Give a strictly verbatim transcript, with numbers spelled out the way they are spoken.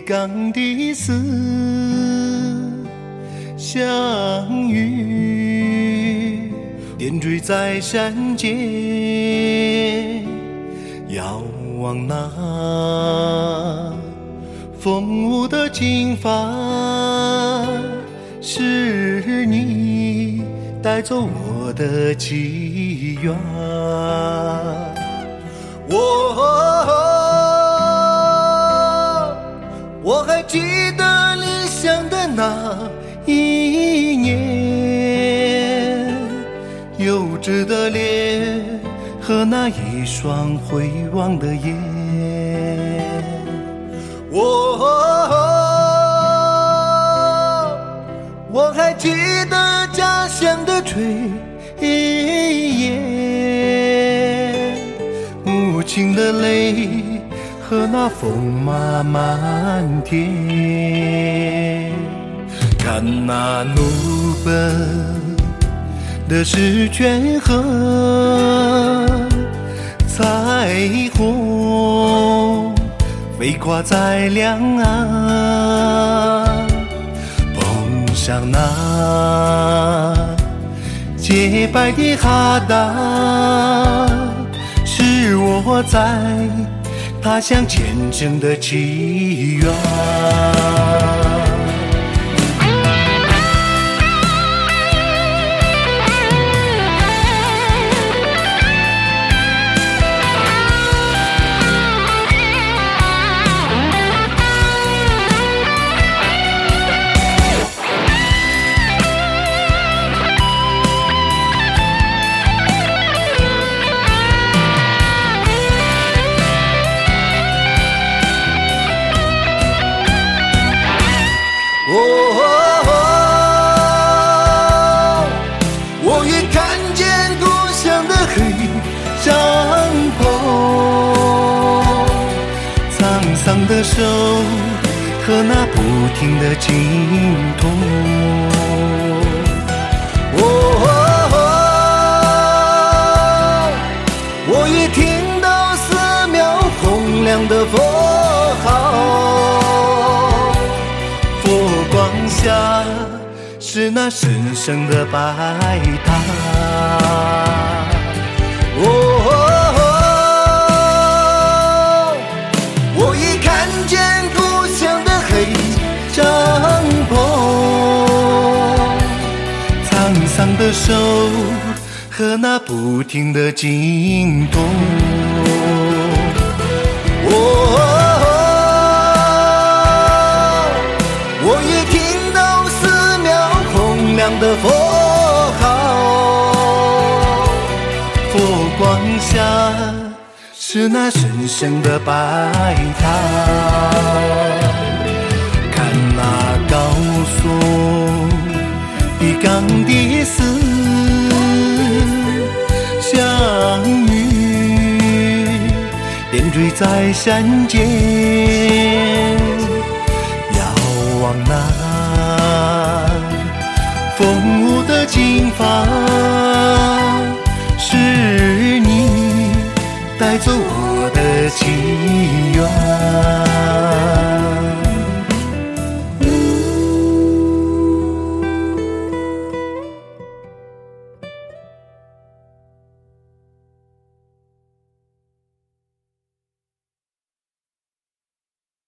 冈的死相遇，点缀在山间，遥望那风舞的金发，是你带走我的祈愿。我我还记得理想的那一年，幼稚的脸和那一双回望的眼。我我还记得家乡的炊烟，母亲的泪和那风马漫天，看那怒奔的诗卷和彩虹飞跨在两岸，碰上那洁白的哈达，是我在他乡见证的祈愿。哦，我也看见故乡的黑帐篷，沧桑的手和那不停的经痛。哦，我也听到寺庙洪亮的佛号，佛光下是那神圣的白塔。哦，我已看见故乡的黑帐篷，沧桑的手和那不停的经痛。哦，的佛号，佛光下是那神圣的白塔，看那高耸的冈的寺相遇，点缀在山间，遥望那风舞的金发，是你带走我的祈愿。